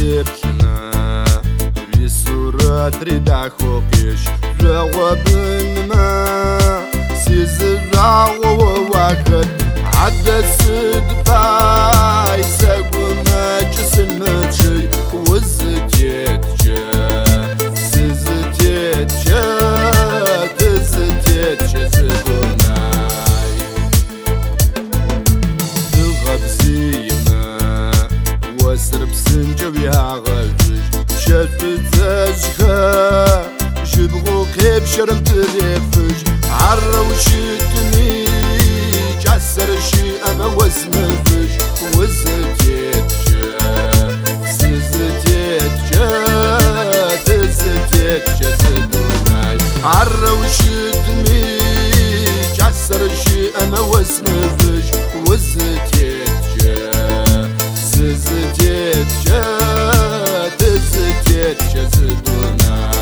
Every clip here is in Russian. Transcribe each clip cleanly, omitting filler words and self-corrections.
تبكنا بصورة ردا خوكش جوابن ما سيزرع وواكد عدد صدقاي ساقونا جسم مجي وزتيت جا سيزتيت جا تزتيت جا ساقوناي تغبزيما واسرب سنجو يا غلجي شفت زجها جبغو كيف شرمت ريفج عروشتني جسر شي انا وزمفج وزتيت جا سزتيت جا تزتيت جا زدوناي عروشتني جسر شي انا وزمفج وزتيت جا سزتيت جا تزتيت جا زدوناي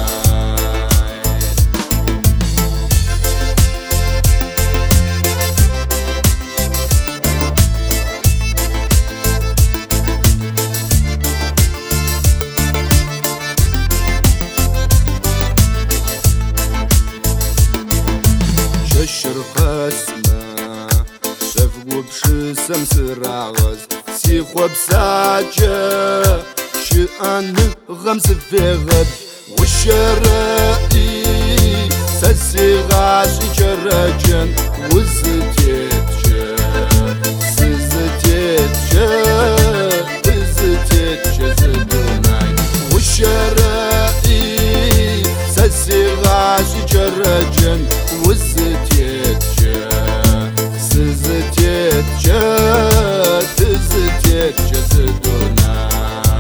شرقسنا شفقو بشسم سراغز سيخو بساجة شأن غمس في غد والشرائي سسي غاش جرجن وزتيت جا سزتيت جا تزتيت جا زدوناي والشرائي سسي غاش جرجن وزتيت جا سزتيت جا تزتيت جا زدوناي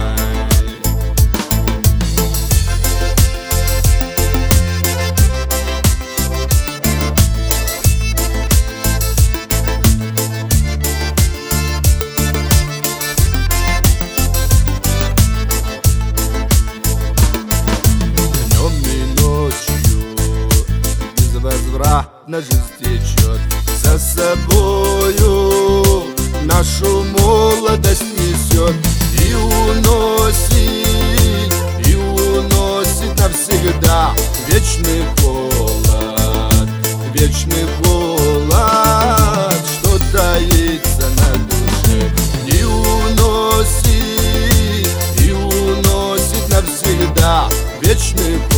Жизнь течет за собою, нашу молодость несет и уносит навсегда вечный холод, что таится на душе, и уносит навсегда вечный холод.